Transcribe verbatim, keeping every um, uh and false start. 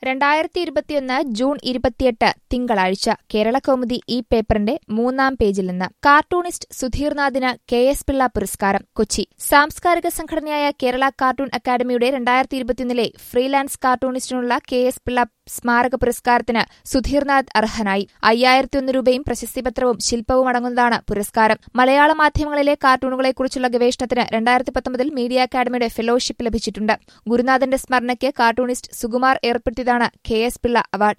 രണ്ടായിരത്തി ഇരുപത്തിയൊന്ന് ജൂൺ ഇരുപത്തിയെട്ട് തിങ്കളാഴ്ച കേരളകൗമുദി ഈ പേപ്പറിന്റെ മൂന്നാം പേജിൽ നിന്ന് കാർട്ടൂണിസ്റ്റ് സുധീർനാഥിന് കെ എസ് പിള്ള പുരസ്കാരം കൊച്ചി. സാംസ്കാരിക സംഘടനയായ കേരള കാർട്ടൂൺ അക്കാദമിയുടെ രണ്ടായിരത്തി ഇരുപത്തിയൊന്നിലെ ഫ്രീലാൻസ് കാർട്ടൂണിസ്റ്റിനുള്ള കെ എസ് പിള്ള സ്മാരക പുരസ്കാരത്തിന് സുധീർനാഥ് അർഹനായി. അയ്യായിരത്തിയൊന്ന് രൂപയും പ്രശസ്തിപത്രവും ശില്പവും അടങ്ങുന്നതാണ് പുരസ്കാരം. മലയാള മാധ്യമങ്ങളിലെ കാർട്ടൂണുകളെക്കുറിച്ചുള്ള ഗവേഷണത്തിന് രണ്ടായിരത്തി പത്തൊമ്പതിൽ മീഡിയ അക്കാദമിയുടെ ഫെലോഷിപ്പ് ലഭിച്ചിട്ടുണ്ട്. ഗുരുനാഥന്റെ സ്മരണയ്ക്ക് കാർട്ടൂണിസ്റ്റ് സുകുമാർ ഏർപ്പെടുത്തിയതാണ് കെ എസ് പിള്ള അവാർഡ്.